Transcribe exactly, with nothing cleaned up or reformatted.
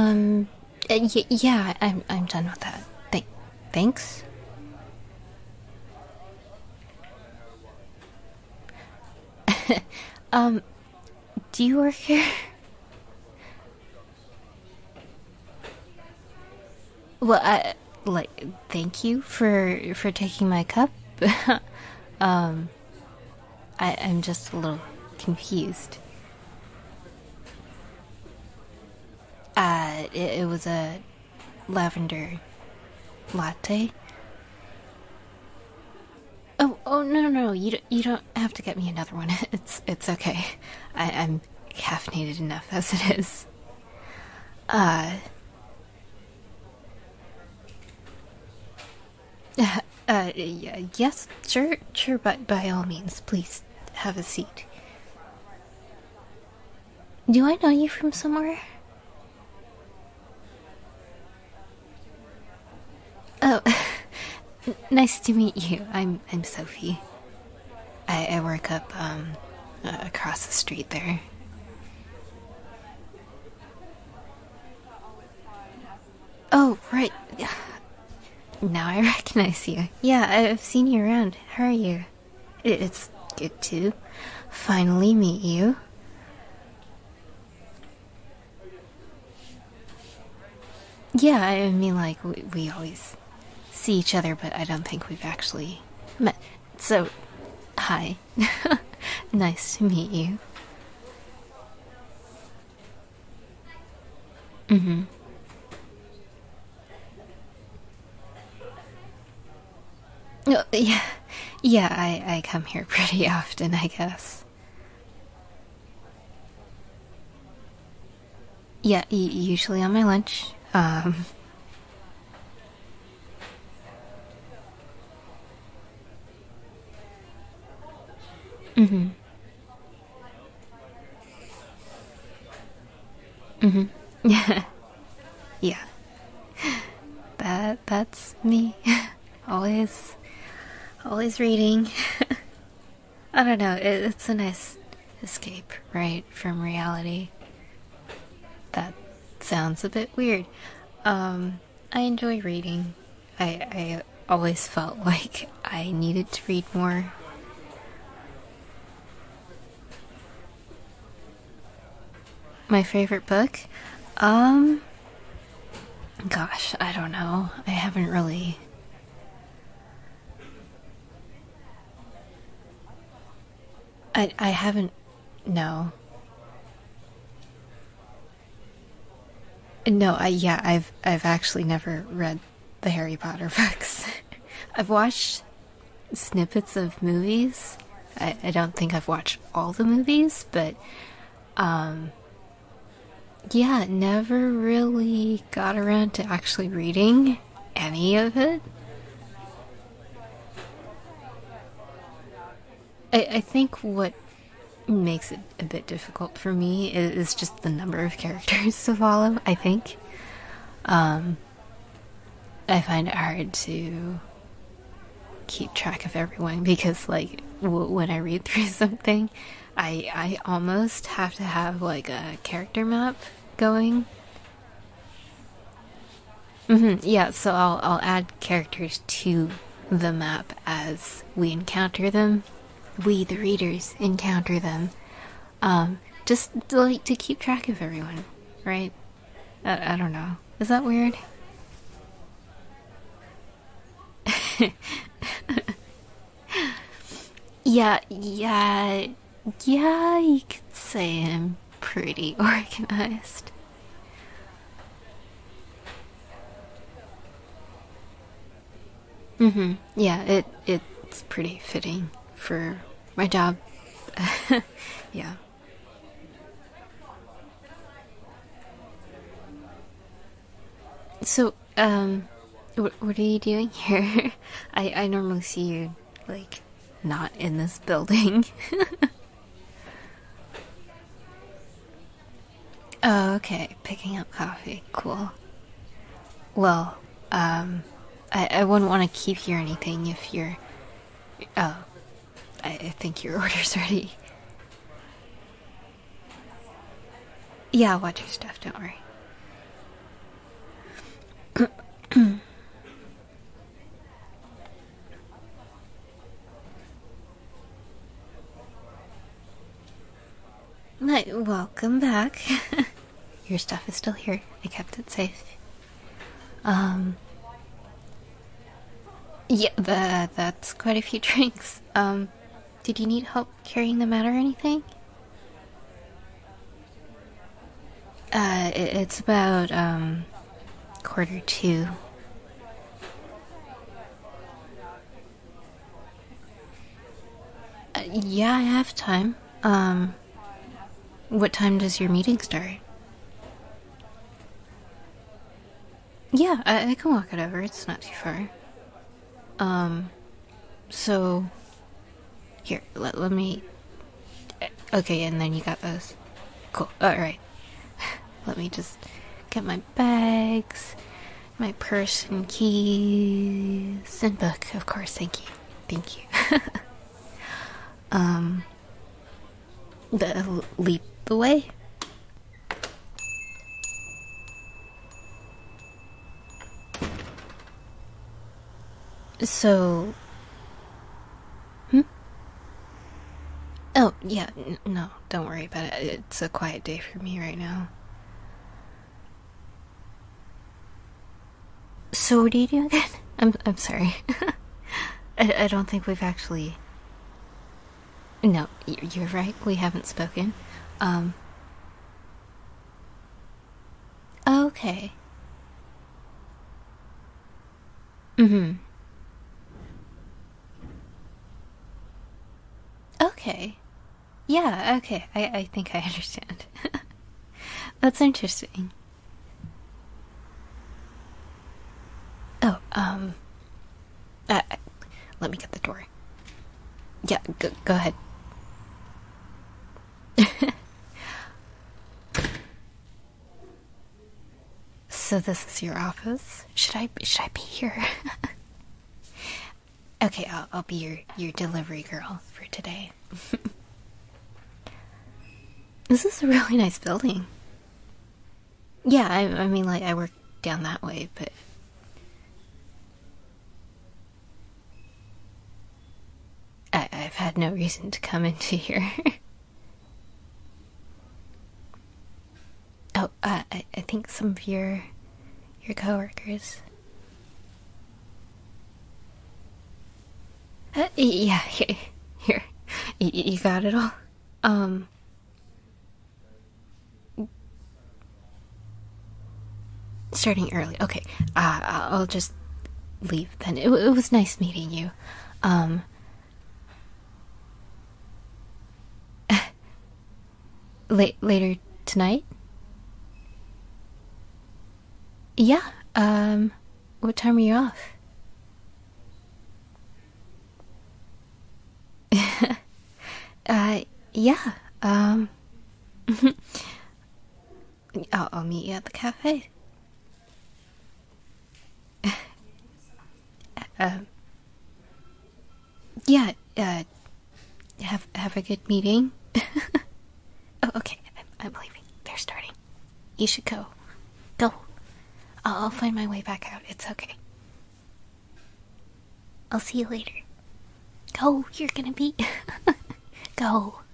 Um, uh, y yeah, I'm I'm done with that. Th thanks. Um, do you work here? Well, I like thank you for for taking my cup. um, I I'm just a little confused. Uh, it, it was a lavender latte. Oh, oh no, no, no! You don't, you don't have to get me another one. It's it's okay. I, I'm caffeinated enough as it is. Uh, uh, yeah, yes, sure, sure. But by all means, please have a seat. Do I know you from somewhere? Oh, nice to meet you. I'm I'm Sophie. I, I work up um uh, across the street there. Oh, right. Now I recognize you. Yeah, I've seen you around. How are you? It's good to finally meet you. Yeah, I mean, like, we, we always see each other, but I don't think we've actually met. So, hi. Nice to meet you. Mm hmm. Oh, yeah, yeah, I, I come here pretty often, I guess. Yeah, usually on my lunch. Um, mm hmm. Mm hmm. Yeah, yeah. That, that's me. always, always reading. I don't know, it, it's a nice escape, right, from reality. That sounds a bit weird. Um, I enjoy reading. I, I always felt like I needed to read more. My favorite book? Um, gosh, I don't know. I haven't really. I, I haven't. No. No, I yeah, I've I've actually never read the Harry Potter books. I've watched snippets of movies. I, I don't think I've watched all the movies, but um yeah, never really got around to actually reading any of it. I, I think what makes it a bit difficult for me is just the number of characters to follow, I think. Um, I find it hard to keep track of everyone because, like, w- when I read through something, I I almost have to have like a character map going. Hmm yeah, so I'll I'll add characters to the map as we encounter them. We, the readers, encounter them. Um, just like to keep track of everyone, right? I, I don't know. Is that weird? Yeah, yeah, yeah, you could say I'm pretty organized. Mm-hmm. Yeah, it it's pretty fitting for my job. Yeah. So, um, what what are you doing here? I I normally see you like not in this building. Oh, okay. Picking up coffee. Cool. Well, um, I, I wouldn't want to keep you or anything if you're. Oh, I, I think your order's ready. Yeah, I'll watch your stuff. Don't worry. Hi, welcome back. Your stuff is still here. I kept it safe. Um. Yeah, that, that's quite a few drinks. Um, did you need help carrying them out or anything? Uh, it, it's about, um, quarter two. Uh, yeah, I have time. Um, what time does your meeting start? Yeah, I, I can walk it over. It's not too far. Um, so here, let, let me. Okay, and then you got those. Cool. Alright. Let me just get my bags, my purse and keys, and book, of course. Thank you. Thank you. um, the, lead the way. So. Hmm? Oh, yeah, n- no, don't worry about it. It's a quiet day for me right now. So, what do you do again? I'm, I'm sorry. I, I don't think we've actually. No, you're right. We haven't spoken. Um. Okay. Mm-hmm. Okay. Yeah, okay. I, I think I understand. That's interesting. Oh, um. Uh, let me get the door. Yeah, go, go ahead. So this is your office? Should I should I be here? Okay, I'll I'll be your your delivery girl for today. This is a really nice building. Yeah, I I mean like I work down that way, but I I've had no reason to come into here. Oh, uh, I I think some of your your coworkers. Uh, yeah, here, here. Y- you got it all. Um, starting early. Okay, uh, I'll just leave then. It, it was nice meeting you. Um, late later tonight. Yeah. Um, what time are you off? Uh, yeah. Um, I'll, I'll meet you at the cafe. Um, yeah. Uh, have have a good meeting. Oh, okay. I'm, I'm leaving. They're starting. You should go. Go. I'll, I'll find my way back out. It's okay. I'll see you later. Go. You're gonna be. Go.